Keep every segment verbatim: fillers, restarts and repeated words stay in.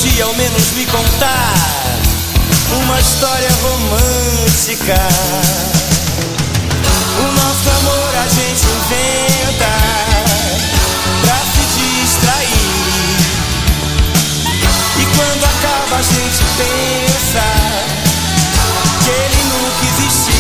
podia ao menos me contar uma história romântica. O nosso amor a gente inventa pra se distrair, e quando acaba a gente pensa que ele nunca existiu.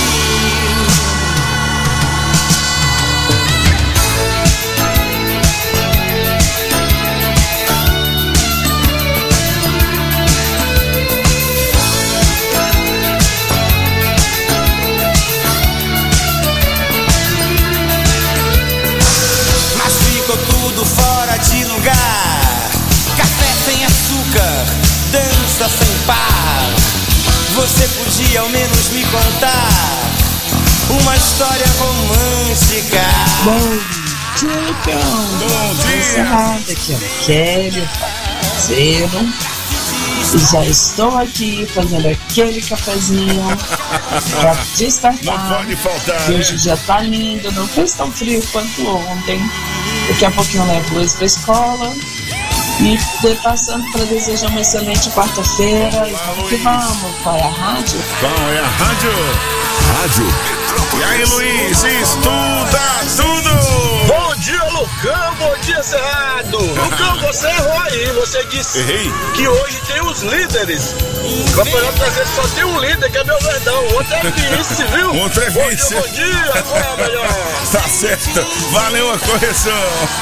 Fora de lugar, café sem açúcar, dança sem par. Você podia ao menos me contar uma história romântica. Bom dia, Cão. Bom dia. Aqui é o Kelly, parceiro. E já estou aqui fazendo aquele cafezinho pra despertar. Não pode faltar, e hoje né? já tá lindo, não fez tão frio quanto ontem. Daqui a pouquinho eu levo o Luiz pra escola. E passando para desejar uma excelente quarta-feira. E vamos que vamos. Qual é a rádio? Qual é a rádio? Rádio. E aí, Luiz, estuda tudo! Bom dia, Lucão, bom dia, Cerrado. Lucão, você errou aí, você disse Errei. que hoje tem os líderes. O campeonato brasileiro só tem um líder, que é meu Verdão. O outro é vice, viu? O outro é vice. Bom dia, bom dia, qual é a melhor? Tá certo, valeu a correção.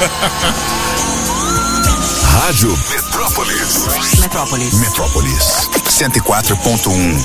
Rádio Metrópolis. Metrópolis. Metrópolis. cento e quatro ponto um.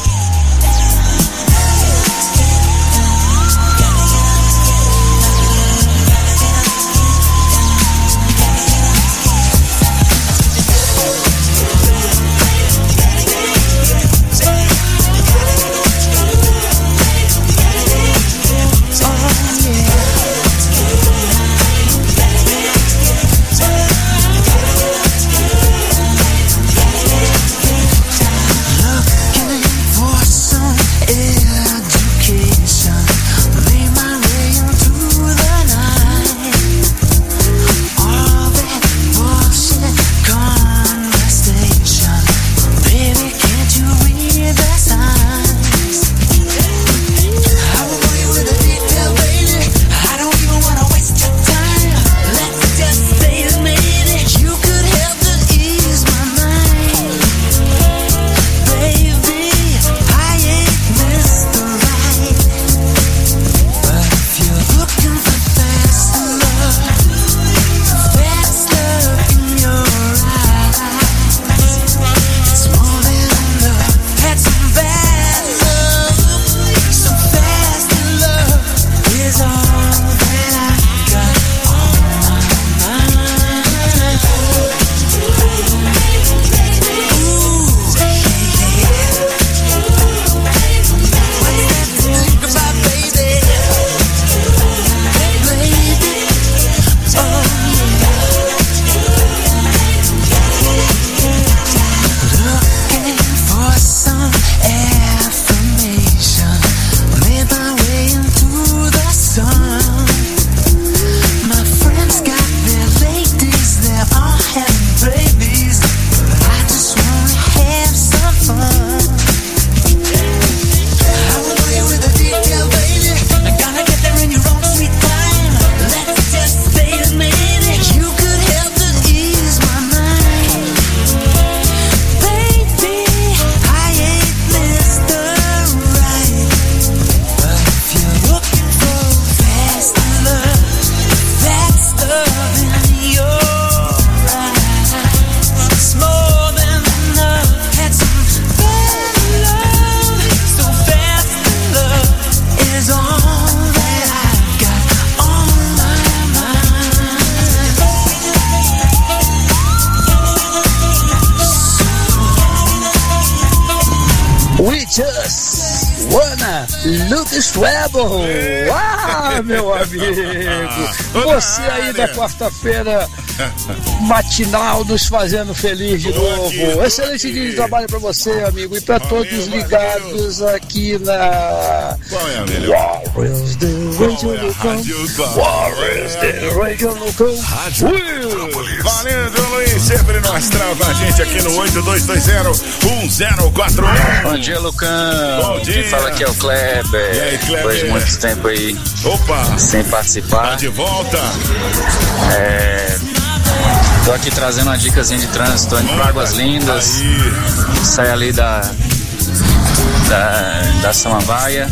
Just wanna look trouble. Ah, meu amigo, você aí da quarta-feira matinal nos fazendo feliz de novo. Excelente dia de trabalho pra você, amigo, e pra Valeu, todos valeu. ligados aqui na Qual é a melhor? Warriors the Radio é a no Cão. rádio? Qual Warriors the Radio no Cão. Rádio Will. Metrópolis. Valendo, Luiz, sempre no astral com a gente aqui no oito dois dois zero um zero quatro um. Bom dia, Lucão. Bom dia. Quem fala aqui é o Kleber. E aí, Kleber? Depois de muito tempo aí Opa, sem tá participar. de volta. É, tô aqui trazendo uma dicasinha de trânsito. Tô indo pra Águas Lindas. Aí, Sai ali da, da, da Samambaia.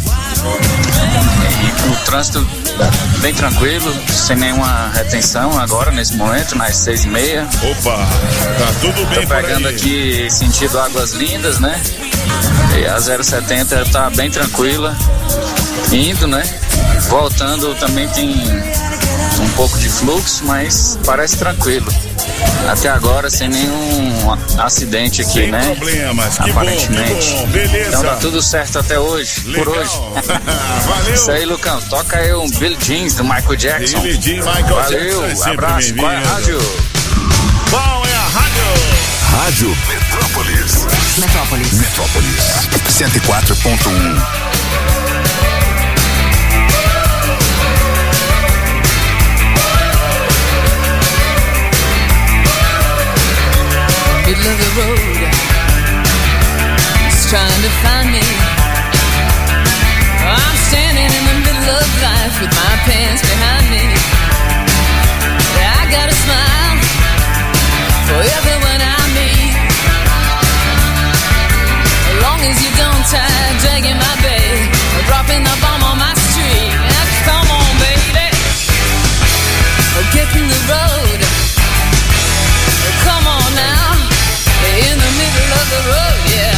E o trânsito bem tranquilo, sem nenhuma retenção agora, nesse momento, nas seis e meia. opa, tá tudo bem Tô por pegando aí. aqui sentido Águas Lindas, né? E a zero setenta tá bem tranquila. Indo, né? Voltando também tem um pouco de fluxo, mas parece tranquilo. Até agora sem nenhum acidente aqui, Sem né? problemas, que bom, Aparentemente. que bom, beleza. Então tá tudo certo até hoje, Legal. por hoje. Valeu. Isso aí, Lucão. Toca aí um Billie Jeans do Michael Jackson. Billie Jean, Michael Valeu, Jackson, é sempre abraço. Qual é a bem-vindo. rádio? Qual é a rádio? Rádio Metrópolis. Metrópolis. Metrópolis. cento e quatro ponto um. Middle of the road, it's trying to find me. I'm standing in the middle of life with my pants behind me. I got a smile for everyone I meet. As long as you don't tie dragging my bag or dropping the bomb on my street. Now, come on, baby, get in the road. Come on now. In the middle of the road, yeah.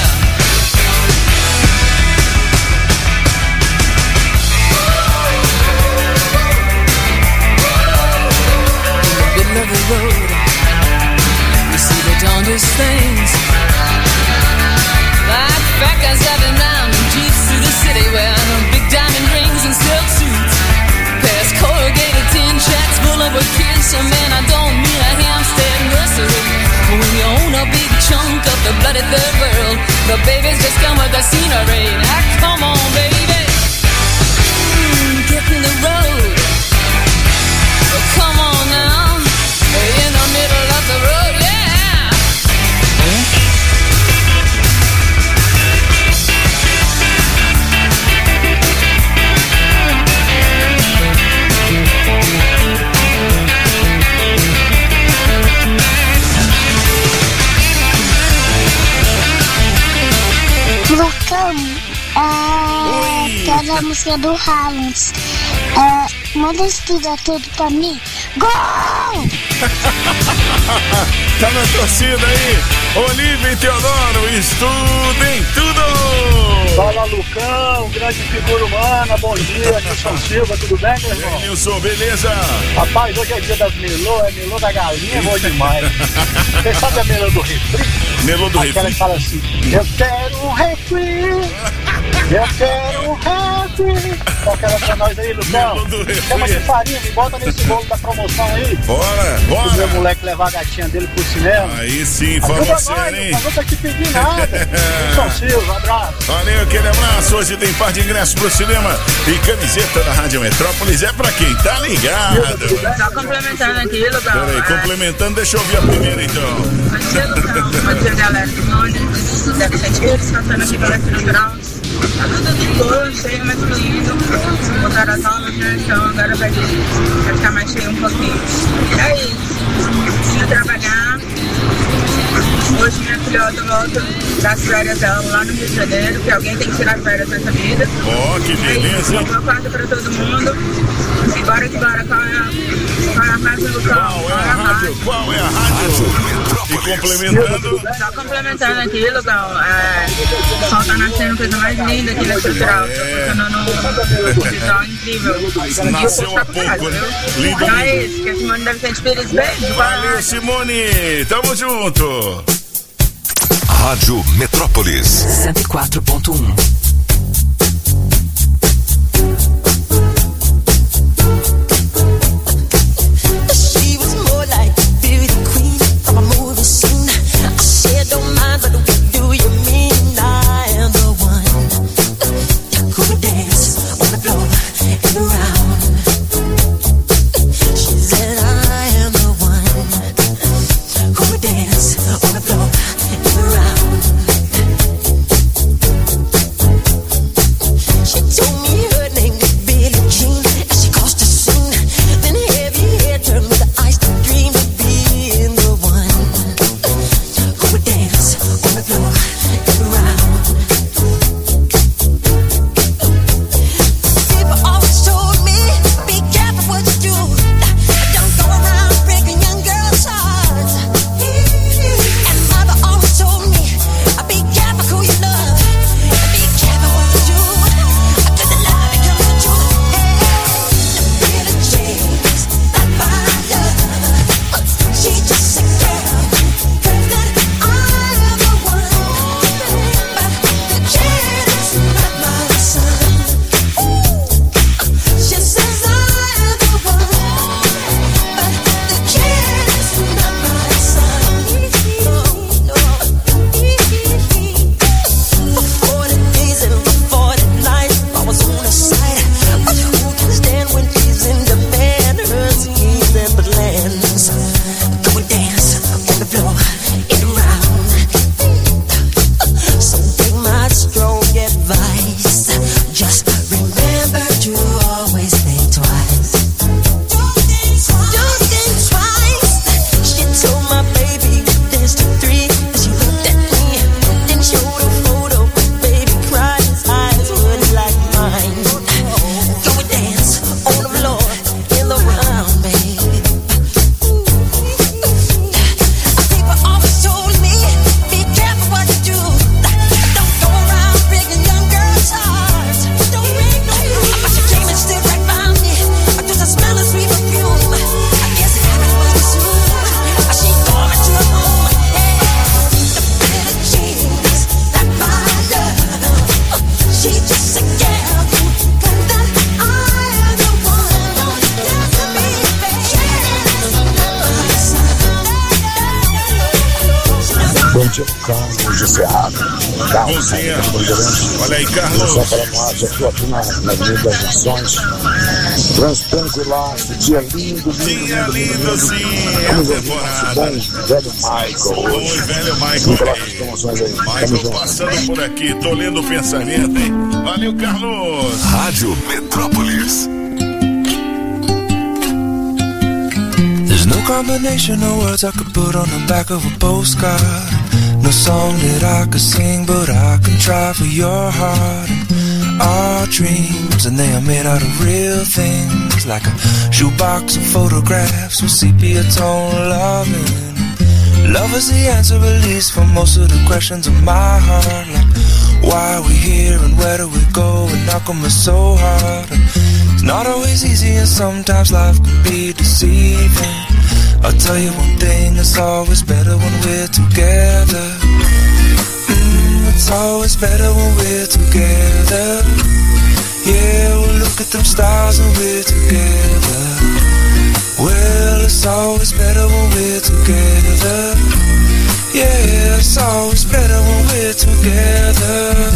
In the middle of the road, you see the darndest things. Like fat guys driving round in jeeps through the city wearing big diamond rings and silk suits. Past corrugated tin tracks full of kids. So man, I don't mean a Hampstead nursery. When you own a big chunk of the bloody third world, the babies just come with the scenery. Now come on, baby, mm, get in the road. Oh, come on now, in the middle of the road, yeah. Lucão, é, quero a música do Haaland. É, manda estudar tudo pra mim. Gol! Tá na torcida aí. Olívia e Teodoro, estudem tudo. Fala, Lucão, grande figura humana, bom dia, Nilson Silva, tudo bem, meu E aí, irmão? Nilson, beleza? Rapaz, hoje é dia das melô, é melô da galinha, bom demais. Você sabe a melô do refri? Melô do Aquela refri. que fala assim, eu quero um refri, eu quero um refri. Qual que era pra nós aí, Lucão? Melô do refri. Chama de farinha, me bota nesse bolo da promoção aí. Bora, O meu bora. moleque levar a gatinha dele pro cinema. Aí sim, Ajuda fala nós, sério, hein? não vou te pedir nada. Nilson Silva, abraço. Valeu, aquele abraço. Hoje tem par de ingressos pro cinema e camiseta da Rádio Metrópolis. É pra quem tá ligado. Só complementando aqui, Lucão. Peraí, complementando, deixa eu ouvir a primeira então. Bom dia, Lucão. Bom dia, galera do Nunes. Deve ser Pires, cantando aqui pela F Natural. Tá tudo de boa, cheio, mais fluido. Botaram as aulas no chão, agora vai, vai ficar mais cheio um pouquinho. É isso. Indo trabalhar. Hoje minha filhota volta das férias dela lá no Rio de Janeiro, que alguém tem que tirar férias nessa vida. Ó, que beleza, Uma hein? boa quarta pra todo mundo. E bora que bora, qual é a, qual é a rádio, Lucão? Qual é a rádio? Qual é a rádio? E complementando. Só complementando aqui, Lucão, é, o sol tá nascendo, coisa mais linda aqui na Cultural. Tá funcionando um visual incrível. Nasceu há pouco, né? Lindo, Então é lindo. isso, que a Simone deve ser de Pires. Beijo, Valeu, Simone. Tamo junto. Rádio Metrópolis. cento e quatro ponto um. She was more like Bom dia, Carlos de Cerrado. Bom dia. Olha aí, Carlos. Só para nós, eu estou aqui na, na Avenida das Nações. Trans tranquilaço, dia lindo, lindo, Dia lindo, lindo, lindo. sim, é a Vamos temporada. ouvir nosso bom velho Michael Oi, hoje. velho Michael. Vamos colocar as promoções aí. Tamo Michael junto. passando por aqui, tô lendo o pensamento, hein? Valeu, Carlos. Rádio Metrópolis. There's no combination of words I could put on the back of a postcard. No song that I could sing, but I can try for your heart. And our dreams, and they are made out of real things, like a shoebox of photographs with sepia tone loving. Love is the answer, at least, for most of the questions of my heart. Like, why are we here and where do we go? And how come it's so hard? And it's not always easy, and sometimes life can be deceiving. I'll tell you one thing, it's always better when we're together. Mm, it's always better when we're together. Yeah, we'll look at them stars and we're together. Well, it's always better when we're together. Yeah, it's always better when we're together.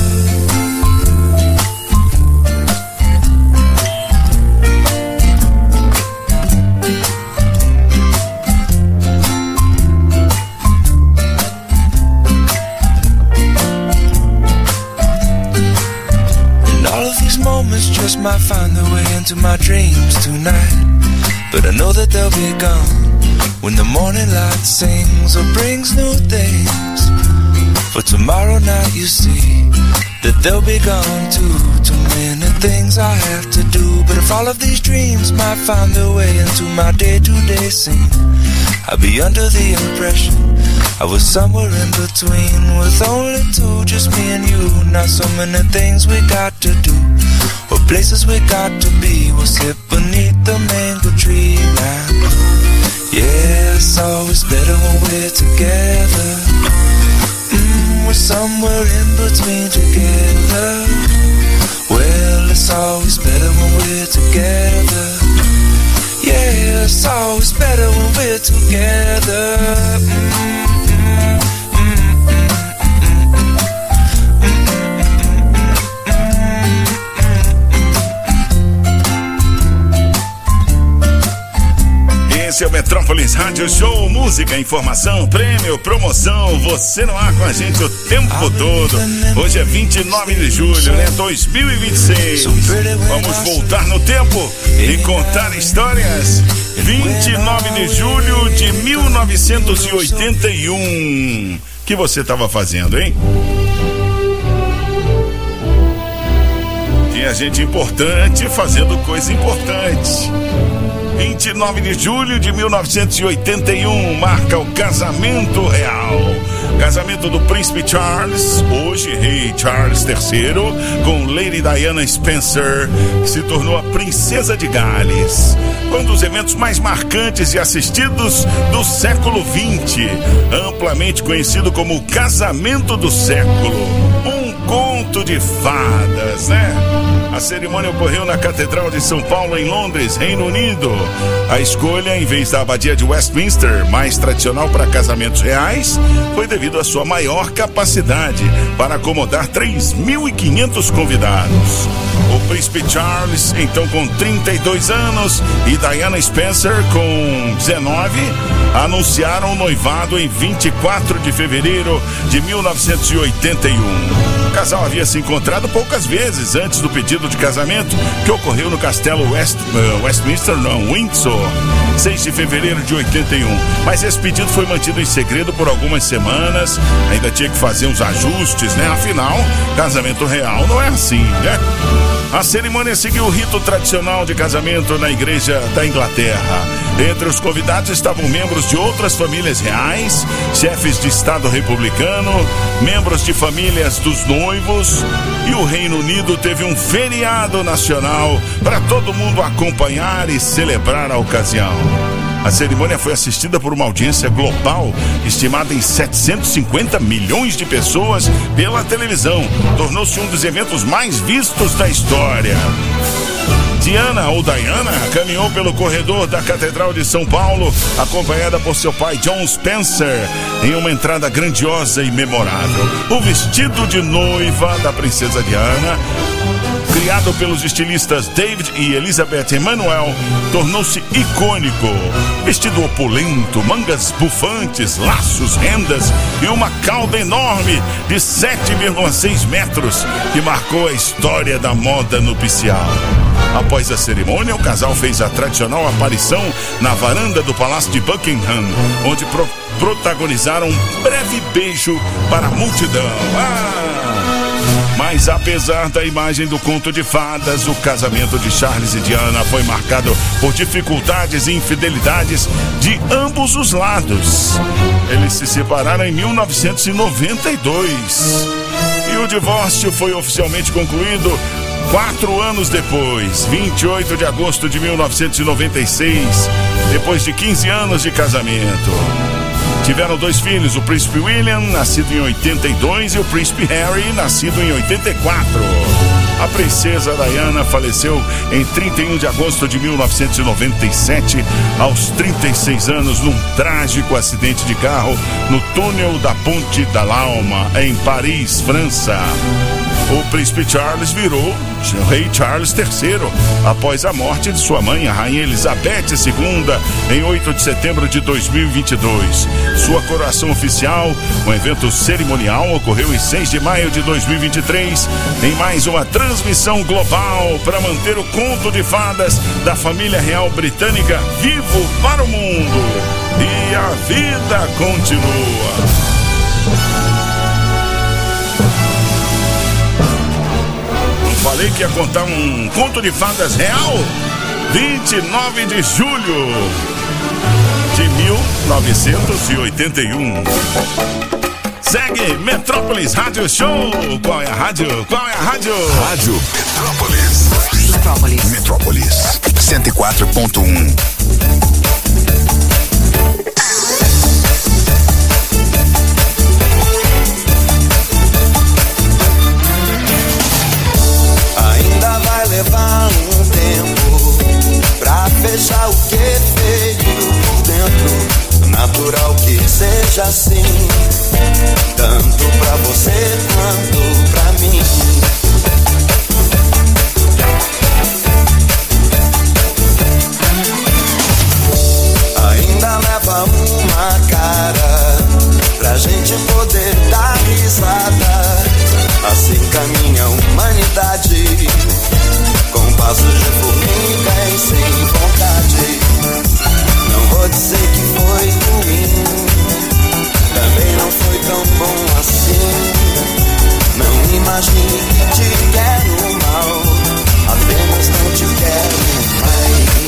Moments just might find their way into my dreams tonight, but I know that they'll be gone when the morning light sings or brings new things. For tomorrow night you see that they'll be gone too. Too many things I have to do, but if all of these dreams might find their way into my day-to-day scene, I'd be under the impression I was somewhere in between, with only two, just me and you. Not so many things we got to do, or places we got to be. We'll sit beneath the mango tree now. Yeah, it's always better when we're together. Mm, we're somewhere in between together. Well, it's always better when we're together. Yeah, it's always better when we're together. Mm. Esse é o Metrópolis Rádio Show, música, informação, prêmio, promoção, você no ar com a gente o tempo todo. Hoje é vinte e nove de julho, né? dois mil e vinte e seis. Vamos voltar no tempo e contar histórias. vinte e nove de julho de mil novecentos e oitenta e um. O que você estava fazendo, hein? Tinha gente importante fazendo coisa importante. vinte e nove de julho de mil novecentos e oitenta e um marca o casamento real. Casamento do príncipe Charles, hoje rei Charles terceiro, com Lady Diana Spencer, que se tornou a princesa de Gales. Foi um dos eventos mais marcantes e assistidos do século vinte, amplamente conhecido como o casamento do século. Um conto de fadas, né? A cerimônia ocorreu na Catedral de São Paulo, em Londres, Reino Unido. A escolha, em vez da abadia de Westminster, mais tradicional para casamentos reais, foi devido à sua maior capacidade para acomodar três mil e quinhentos convidados. O príncipe Charles, então com trinta e dois anos, e Diana Spencer, com dezenove, anunciaram o noivado em vinte e quatro de fevereiro de mil novecentos e oitenta e um. O casal havia se encontrado poucas vezes antes do pedido de casamento, que ocorreu no castelo West, uh, Westminster, não, Windsor, seis de fevereiro de oitenta e um. Mas esse pedido foi mantido em segredo por algumas semanas, ainda tinha que fazer uns ajustes, né? Afinal, casamento real não é assim, né? A cerimônia seguiu o rito tradicional de casamento na igreja da Inglaterra. Entre os convidados estavam membros de outras famílias reais, chefes de Estado republicano, membros de famílias dos noivos, e o Reino Unido teve um feriado nacional para todo mundo acompanhar e celebrar a ocasião. A cerimônia foi assistida por uma audiência global estimada em setecentos e cinquenta milhões de pessoas pela televisão. Tornou-se um dos eventos mais vistos da história. Diana, ou Diana, caminhou pelo corredor da Catedral de São Paulo, acompanhada por seu pai John Spencer, em uma entrada grandiosa e memorável. O vestido de noiva da princesa Diana, criado pelos estilistas David e Elizabeth Emanuel, tornou-se icônico. Vestido opulento, mangas bufantes, laços, rendas e uma cauda enorme de sete vírgula seis metros, que marcou a história da moda nupcial. Após a cerimônia, o casal fez a tradicional aparição na varanda do Palácio de Buckingham, onde pro- protagonizaram um breve beijo para a multidão. Ah! Mas apesar da imagem do conto de fadas, o casamento de Charles e Diana foi marcado por dificuldades e infidelidades de ambos os lados. Eles se separaram em mil novecentos e noventa e dois e o divórcio foi oficialmente concluído quatro anos depois, vinte e oito de agosto de mil novecentos e noventa e seis, depois de quinze anos de casamento. Tiveram dois filhos, o príncipe William, nascido em oitenta e dois, e o príncipe Harry, nascido em oitenta e quatro. A princesa Diana faleceu em trinta e um de agosto de mil novecentos e noventa e sete, aos trinta e seis anos, num trágico acidente de carro no túnel da Ponte da Alma, em Paris, França. O príncipe Charles virou o rei Charles terceiro após a morte de sua mãe, a rainha Elizabeth segunda, em oito de setembro de dois mil e vinte e dois. Sua coroação oficial, um evento cerimonial, ocorreu em seis de maio de dois mil e vinte e três, em mais uma transmissão global para manter o conto de fadas da família real britânica vivo para o mundo. E a vida continua. Falei que ia contar um conto de fadas real. vinte e nove de julho de mil novecentos e oitenta e um. Segue Metrópolis Rádio Show. Qual é a rádio? Qual é a rádio? Rádio Metrópolis. Metrópolis. Metrópolis cento e quatro ponto um. Levar um tempo pra fechar o que feito por dentro. Natural que seja assim, tanto pra você quanto pra mim. Ainda leva uma cara pra gente poder dar risada. Assim caminha a humanidade, com passos de formiga e sem vontade. Não vou dizer que foi ruim, também não foi tão bom assim. Não imagine que te quero mal, apenas não te quero mais.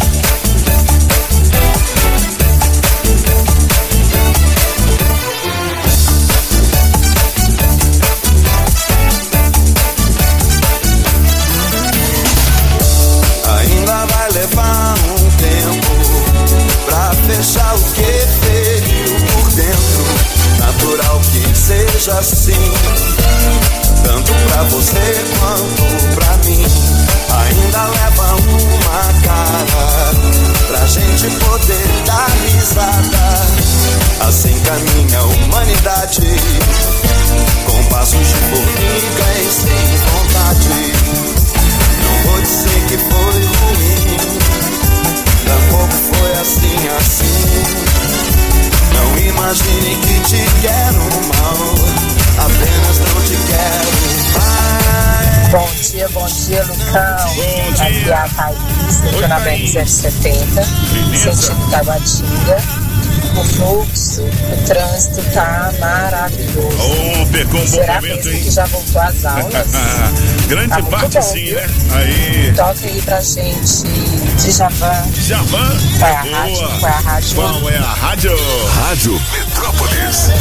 Levar um tempo pra fechar o que feriu por dentro. Natural que seja assim, tanto pra você quanto pra mim. Ainda leva uma cara pra gente poder dar risada. Assim caminha a humanidade, com passos de formiga e sem vontade. Não vou dizer que foi ruim, tampouco foi assim, assim. Não imagine que te quero mal, apenas não te quero mais. Bom dia, bom dia, Lucão. Bom dia. Aqui é a Thaís, eu tô na B R duzentos e setenta, sentido Taguatinga. O fluxo, o trânsito tá maravilhoso. Oh, pegou um bom Será momento, mesmo hein? que já voltou às aulas? Grande Tá muito parte bom, sim, viu? né? Aí. Toca aí pra gente Djavan. Djavan. Qual é a Boa. rádio? Qual é a rádio? Qual é a rádio? Rádio Metrópolis.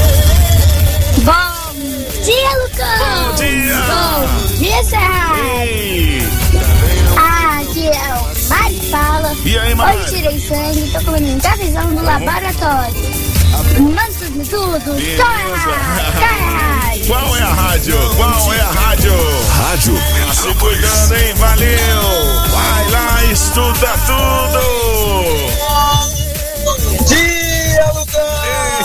Bom dia, Lucão! Bom dia! Bom dia, Serra! Ei. Aqui é o Mari Fala. E aí, Mari? Hoje tirei sangue, tô comendo um cafezão do laboratório. Mano, tudo, tudo, só é rádio, só é rádio. Qual é a rádio? Qual é a rádio? Rádio Tá se cuidando, hein? Valeu! Vai lá, estuda tudo! Bom dia, Lucão!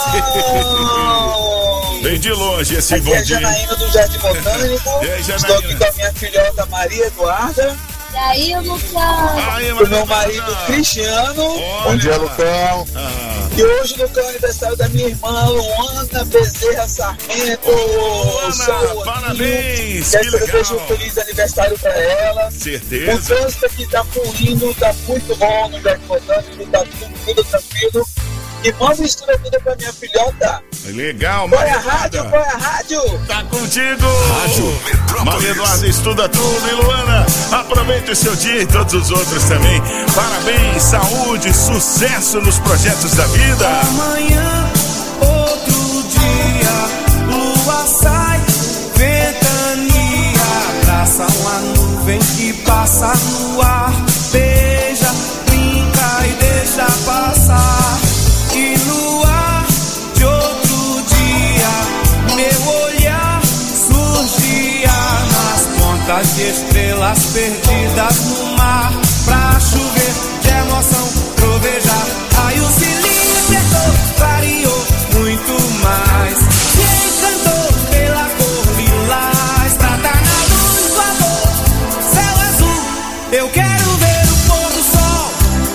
Vem de longe esse aqui bom é dia. Janaína do Jardim Botânico. E aí, Janaína? Estou aqui com a minha filhota Maria Eduarda. E aí, Lucão? Com o meu marido Cristiano. Bom dia, Lucão. Ah, E hoje, Lucão, é aniversário da minha irmã Luana Bezerra Sarmento. Luana, parabéns, que Quero legal. desejar um feliz aniversário para ela. O certeza. trânsito aqui tá fluindo, tá muito bom no Jardim Botânico, tá tudo, tudo tranquilo. E manda mistura tudo pra minha filhota. Legal, Qual é a Maria rádio? Eduarda. Qual é a rádio? Tá contigo! Rádio Metrópolis. Maria Eduarda estuda tudo, e Luana, aproveite o seu dia e todos os outros também. Parabéns, saúde, sucesso nos projetos da vida. Amanhã, outro dia, lua sai, ventania, abraça uma nuvem que passa no ar, beija, brinca e deixa passar. E no ar de outro dia, meu olhar surgia nas pontas de estrelas perdidas no mar, pra chover de emoção, trovejar, raios e libertou, variou muito mais, se encantou pela cor lilás, prata na luz do amor, céu azul, eu quero ver o pôr do sol,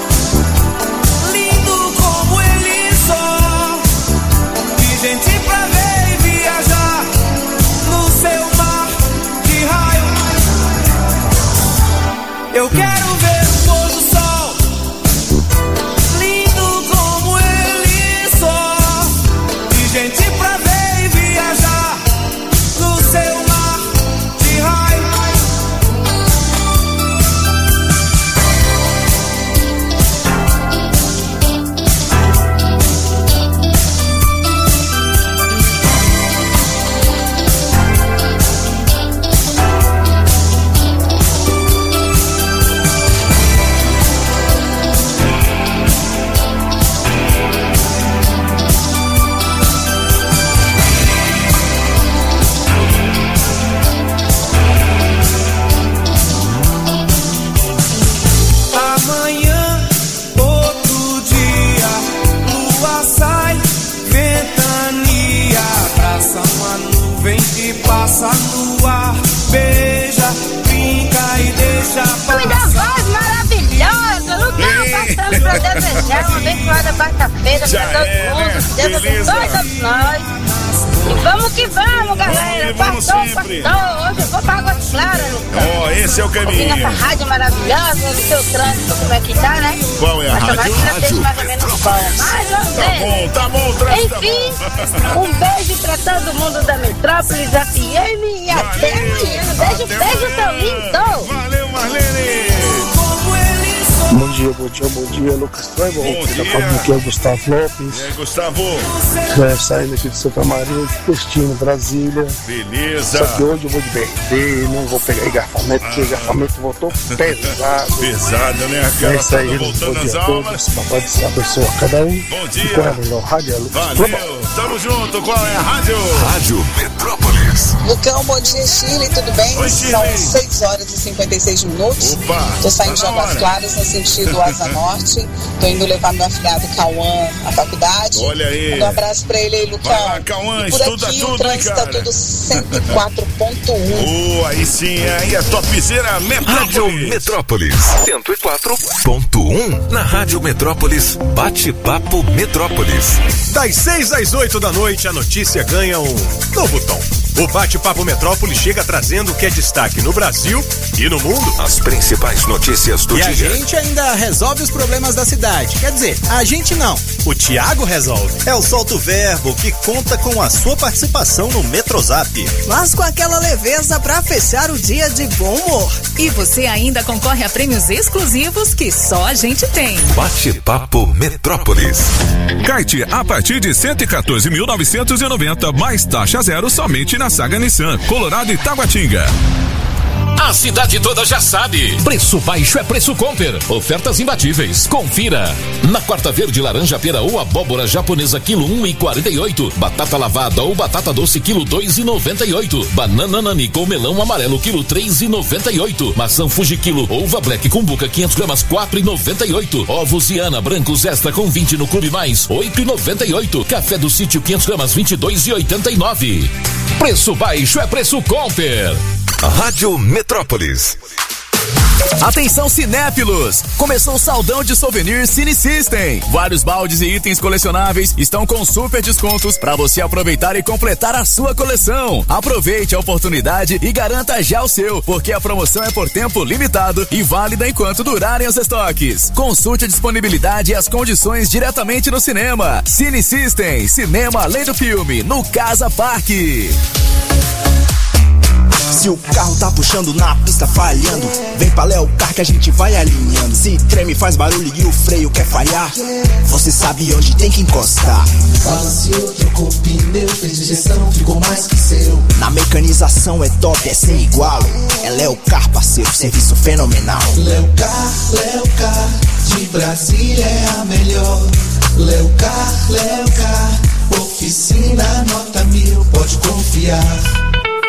lindo como ele só, de gente pra ver e viajar, no seu mar de raio, eu quero ver o pôr do sol, lindo como ele só, de gente pra ver e viajar, no seu mar de raio. Amanhã, outro dia, lua sai, ventania, abraça uma nuvem que passa no ar, beija, brinca e deixa Cuida passar. voz maravilhosa, Lucão, passando pra desejar uma abençoada quarta-feira Já pra todo é, mundo, né? que Deus Beleza. abençoe todos nós. E vamos que vamos, galera. que vamos Passou, sempre. passou. Hoje eu vou pra Água Clara, Lucão. Ó, esse é o Ouvindo caminho. essa rádio maravilhosa, no seu trânsito, como é que tá, né? Qual é a Mas tomara rádio? que já esteja mais ou menos bom. Mais ou Tá menos. bom, tá bom, trânsito, tá Enfim, bom. um beijo pra todo mundo da Metrópolis F M e até amanhã. Beijo, Até beijo, seu amanhã. lindo. Valeu, Marlene. Como ele só. Bom dia, bom dia, bom dia, Lucas Trevor. Bom dia. Aqui é o Gustavo Lopes. E aí, Gustavo? É, saindo aqui de Santa Maria, de Destino, Brasília. Beleza. Só que hoje eu vou de B R D, não vou pegar engarrafamento, porque engarrafamento voltou pesado. Pesado, né? É Aquela isso aí, toda bom voltando dia as a almas. todos. Papai do céu abençoe a cada um. Bom E dia. qual é a melhor rádio? É Lucas Trevor. Valeu, tamo junto. Qual é a rádio? Rádio Metrópolis. Lucão, bom dia, Shirley, tudo bem? Oi, Shirley. São seis horas e cinquenta e seis minutos. Opa, Tô saindo de tá na Águas hora. Claras no sentido Asa Norte. Tô indo levar meu afilhado Cauã à faculdade. Olha aí. Manda um abraço pra ele aí, Lucão. Vai lá, Cauã, E por estuda aqui tudo, o trânsito hein, tá cara? tudo cento e quatro ponto um. Oh, aí sim, aí é topzera Rádio Metrópolis. Metrópolis. cento e quatro ponto um. Na Rádio Metrópolis. Bate-papo Metrópolis. Das seis às oito da noite, a notícia ganha um novo tom. O Bate-Papo Metrópolis chega trazendo o que é destaque no Brasil e no mundo. As principais notícias do E a dia. gente ainda resolve os problemas da cidade. Quer dizer, a gente não. O Thiago resolve. É o Solto Verbo que conta com a sua participação no Metrozap. Mas com aquela leveza pra fechar o dia de bom humor. E você ainda concorre a prêmios exclusivos que só a gente tem. Bate-papo Metrópolis. Kite a partir de cento e quatorze mil novecentos e noventa, mais taxa zero somente na Saga Nissan, Colorado e Taguatinga. A cidade toda já sabe. Preço baixo é preço Comper. Ofertas imbatíveis. Confira. Na quarta verde, laranja pera ou abóbora japonesa quilo um e quarenta e oito. Batata lavada ou batata doce quilo dois e noventa e oito. Banana nani com melão amarelo quilo três e noventa e oito. Maçã Fuji quilo ou uva black com buca quinhentos gramas quatro e noventa e oito. Ovos Iana brancos extra com vinte no Clube Mais oito e noventa e oito. Café do Sítio quinhentos gramas vinte e dois e oitenta e nove. Preço baixo é preço Comper. Rádio Metrópolis. Atenção cinéfilos! Começou o saldão de souvenirs Cine System. Vários baldes e itens colecionáveis estão com super descontos para você aproveitar e completar a sua coleção. Aproveite a oportunidade e garanta já o seu, porque a promoção é por tempo limitado e válida enquanto durarem os estoques. Consulte a disponibilidade e as condições diretamente no cinema. Cine System, cinema além do filme, no Casa Parque. Se o carro tá puxando na pista falhando, vem pra Léo Car que a gente vai alinhando. Se treme, faz barulho e o freio quer falhar, você sabe onde tem que encostar. Balanceou, trocou pneu, fez injeção, ficou mais que seu. Na mecanização é top, é sem igual. É Léo Car, parceiro, serviço fenomenal. Léo Car, Léo Car, de Brasília é a melhor. Léo Car, Léo Car, oficina nota mil, pode confiar.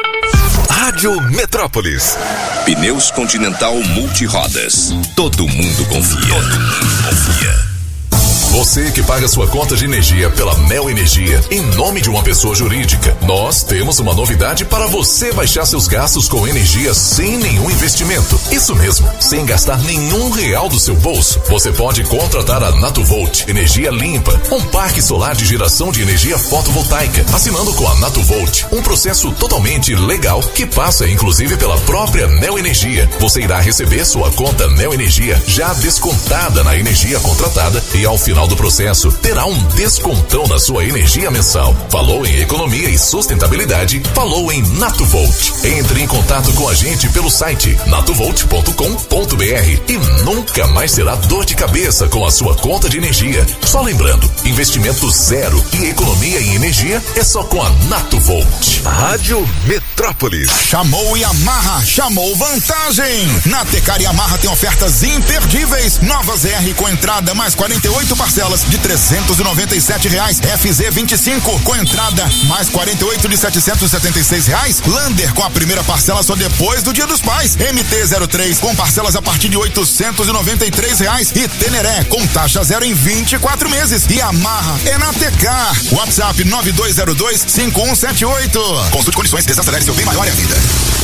Rádio Metrópolis. Pneus Continental Multirodas. Todo mundo confia. Todo mundo confia. Você que paga sua conta de energia pela Neo Energia em nome de uma pessoa jurídica, nós temos uma novidade para você baixar seus gastos com energia sem nenhum investimento. Isso mesmo, sem gastar nenhum real do seu bolso. Você pode contratar a Natuvolt Energia Limpa, um parque solar de geração de energia fotovoltaica, assinando com a Natuvolt, um processo totalmente legal que passa inclusive pela própria Neo Energia. Você irá receber sua conta Neo Energia já descontada na energia contratada e ao final do processo terá um descontão na sua energia mensal. Falou em economia e sustentabilidade? Falou em Natuvolt. Entre em contato com a gente pelo site natuvolt ponto com ponto br e nunca mais terá dor de cabeça com a sua conta de energia. Só lembrando, investimento zero e economia em energia é só com a Natuvolt. Rádio Metrópolis. Chamou Yamaha, chamou vantagem. Na Tecar Yamaha tem ofertas imperdíveis. Nova Z R com entrada mais quarenta e oito parcelas de trezentos e noventa e sete reais. F Z vinte e cinco com entrada mais quarenta e oito de setecentos e setenta e seis reais. Lander com a primeira parcela só depois do Dia dos Pais. M T zero três com parcelas a partir de oitocentos e noventa e três reais. E Teneré com taxa zero em vinte e quatro meses. E Yamaha é na Tecar. WhatsApp nove dois zero dois cinco um sete oito. Consulte condições, desacelere seu bem maior é a vida.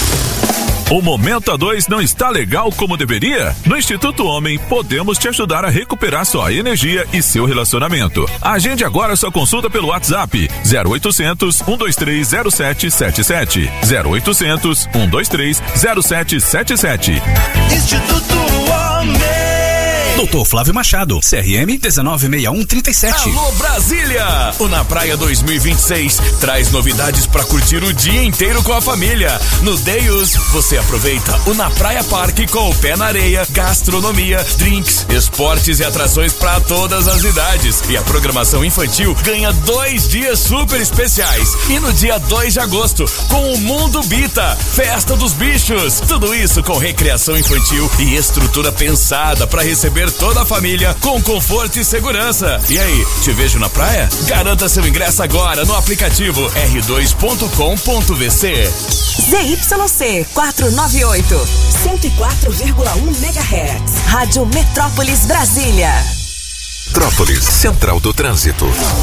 O momento A dois não está legal como deveria? No Instituto Homem, podemos te ajudar a recuperar sua energia e seu relacionamento. Agende agora sua consulta pelo WhatsApp zero oitocentos, um dois três zero sete sete sete. zero oitocentos, um dois três zero sete sete sete. Instituto Homem. Doutor Flávio Machado, C R M dezenove sessenta e um trinta e sete. Alô Brasília! O Na Praia dois mil e vinte e seis traz novidades para curtir o dia inteiro com a família. No Deus, você aproveita o Na Praia Parque com o pé na areia, gastronomia, drinks, esportes e atrações para todas as idades. E a programação infantil ganha dois dias super especiais. E no dia dois de agosto, com o Mundo Bita, Festa dos Bichos. Tudo isso com recreação infantil e estrutura pensada para receber toda a família com conforto e segurança. E aí, te vejo na praia? Garanta seu ingresso agora no aplicativo r dois ponto com ponto v c. Z Y C quatrocentos e noventa e oito, cento e quatro vírgula um megahertz. Rádio Metrópolis Brasília. Metrópolis, Central do Trânsito.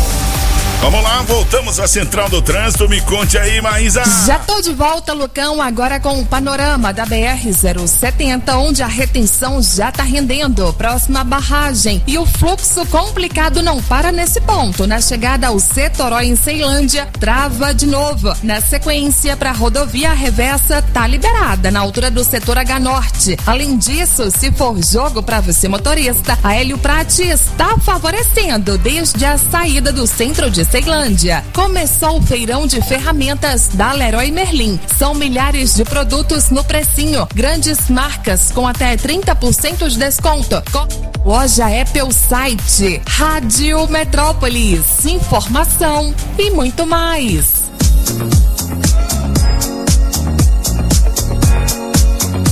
Vamos lá, voltamos à Central do Trânsito. Me conte aí, Maísa. Já tô de volta, Lucão, agora com o panorama da B R zero setenta, onde a retenção já tá rendendo, próxima à barragem. E o fluxo complicado não para nesse ponto. Na chegada ao Setoró em Ceilândia, trava de novo. Na sequência, para a rodovia, a reversa tá liberada na altura do setor H Norte. Além disso, se for jogo para você motorista, a Hélio Prati está favorecendo desde a saída do centro de Ceilândia. Começou o feirão de ferramentas da Leroy Merlin. São milhares de produtos no precinho. Grandes marcas com até trinta por cento de desconto. Com... Loja é pelo site Rádio Metrópolis. Informação e muito mais.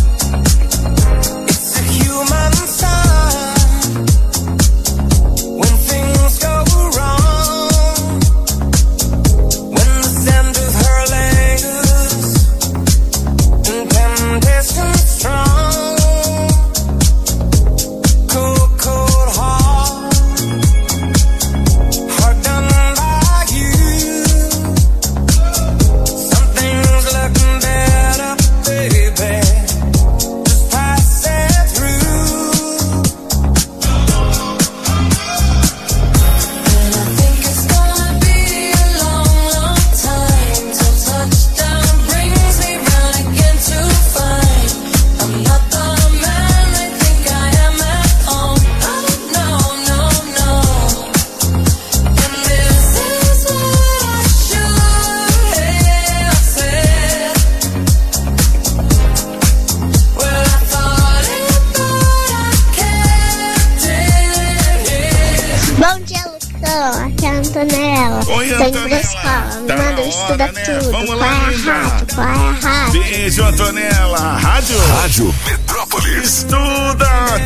Antonella. Oi, Tô indo pra Antonella. escola. Me Tá manda na estudar hora, né? tudo. Vamos Qual lá, é a linda. rádio? Qual é a rádio? Beijo, Antonella. Rádio. Rádio Metrópolis. Estuda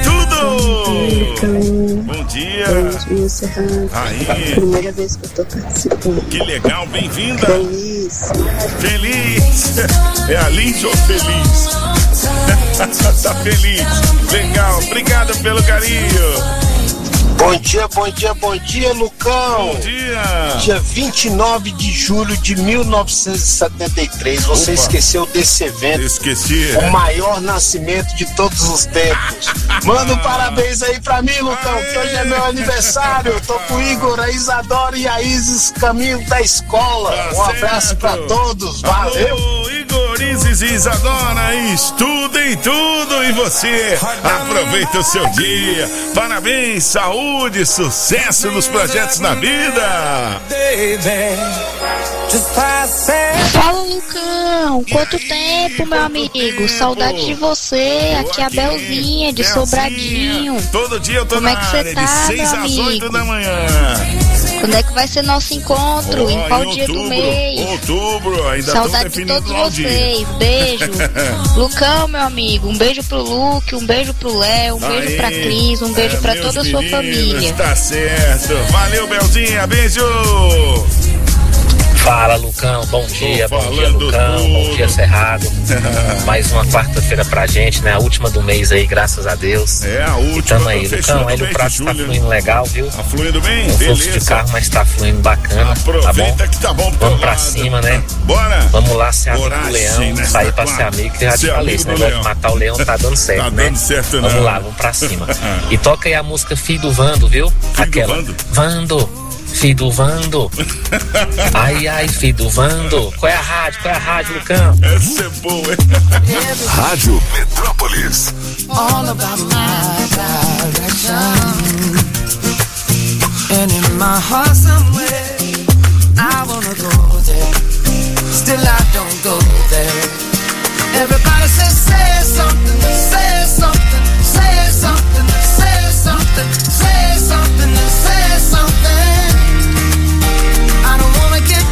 tudo. Bom dia. Bom dia, Serrano. Aí. Primeira vez que eu tô participando. Que legal, bem-vinda. Feliz. Feliz. É a Lígia ou feliz? Tá feliz. Legal. Obrigado pelo carinho. Bom dia, bom dia, bom dia, Lucão. Bom dia. Dia vinte e nove de julho de mil novecentos e setenta e três. Você Opa. esqueceu desse evento. Esqueci. O maior nascimento de todos os tempos. Manda um parabéns aí pra mim, Lucão, que hoje é meu aniversário. Eu tô com o Igor, a Isadora e a Isis, caminho da escola. Tá Um abraço certo. pra todos. Valeu. Alô, Igor, Isis e Isadora, estudem tudo e você aproveita o seu dia. Parabéns, saúde, sucesso nos projetos na vida. Fala, Lucão, quanto tempo, meu amigo, saudade de você, aqui é a Belzinha de Sobradinho. Todo dia eu tô Como na é que você área, tá, de seis meu às amigo? oito da manhã. Quando é que vai ser nosso encontro? Ó, em qual em dia outubro, do mês? Outubro, ainda Saudade estamos de definindo todos lá o dia. vocês, beijo. Lucão, meu amigo, um beijo pro Luke, um beijo pro Léo, um beijo Aí, pra Cris, um beijo é, pra meus toda a sua meninos, família. Tá certo. Valeu, Belzinha, beijo. Fala, Lucão, bom dia, Tô bom dia, falando Lucão, tudo. bom dia, Cerrado. Mais uma quarta-feira pra gente, né? A última do mês aí, graças a Deus. É, a última. E tamo aí, tá Lucão, fechando Hélio o mês Prato de tá julho. fluindo legal, viu? Tá fluindo bem? Um fluxo de Beleza. carro, mas tá fluindo bacana, Aproveita tá bom? que tá bom pro Vamos pra lado. cima, né? Bora. Vamos lá ser amigo Coragem do leão, nesta sair pra quarta. ser amigo, que eu já te Ser falei, amigo esse do negócio leão. de matar o leão tá dando certo, Tá né? dando certo, Vamos não. lá, vamos pra cima. E toca aí a música Filho do Vando, viu? Aquela. Vando? Vando. Filho do Vando. Ai, ai, filho do Vando. Qual é a rádio? Qual é a rádio, Lucão? Essa é boa, hein? Rádio Metrópolis. All about my direction. And in my heart somewhere, I wanna go there. Still I don't go there. Everybody says, say something, say something, say something, say something, say something, say something. I don't wanna get